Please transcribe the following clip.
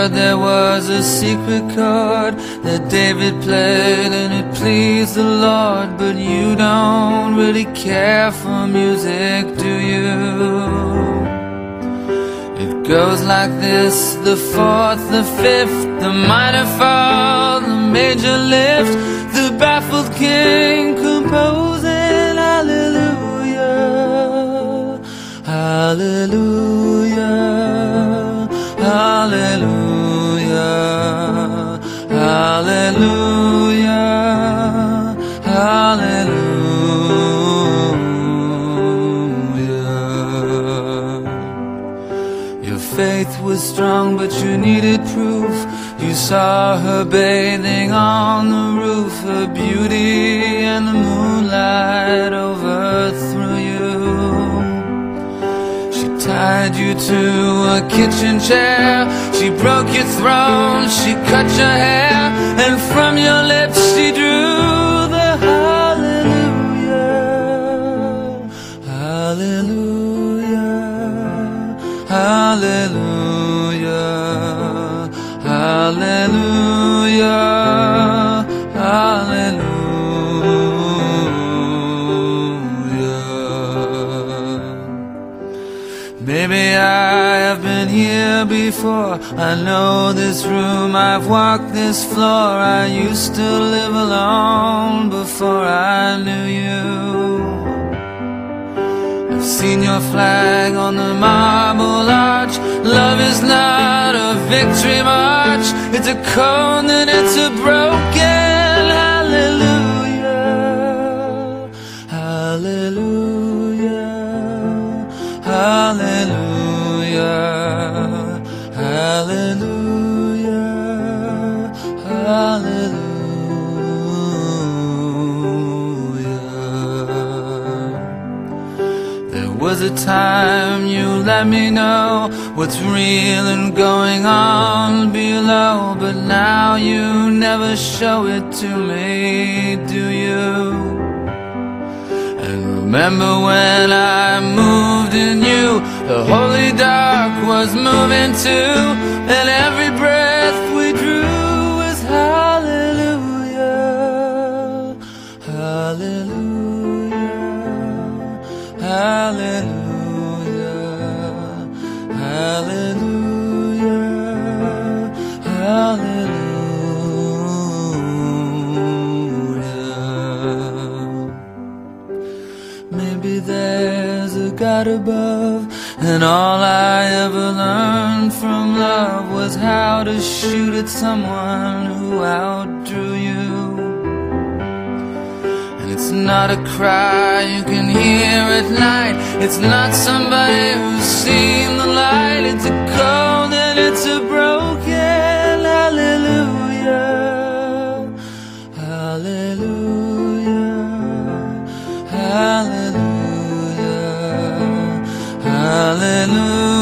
heard there was a secret chord that David played and it pleased the Lord. But you don't really care for music, do you? It goes like this: the fourth, the fifth, the minor fall, the major lift, the baffled king composing hallelujah, hallelujah, hallelujah, hallelujah, hallelujah. Your faith was strong, but you needed proof. You saw her bathing on the roof, her beauty and the moonlight overthrew you. She tied you to a kitchen chair, she broke your throne, she cut your hair, and from your lips she drew the hallelujah, hallelujah, hallelujah, hallelujah, hallelujah. Maybe I have been here before, I know this room, I've walked this floor. I used to live alone before I knew you. I've seen your flag on the marble arch. Love is not a victory march, it's a cone and it's a broken hallelujah, hallelujah, hallelujah, hallelujah, hallelujah. There was a time you let me know what's real and going on below, but now you never show it to me, do you? And remember when I moved in you, the holy dark was moving too, and every breath we drew was hallelujah, hallelujah, hallelujah, hallelujah, hallelujah. Maybe there's a God above, and all I ever learned from love was how to shoot at someone who outdrew you. And it's not a cry you can hear at night, it's not somebody who's seen the light. It's a cold and it's a broken hallelujah, hallelujah, hallelujah, hallelujah.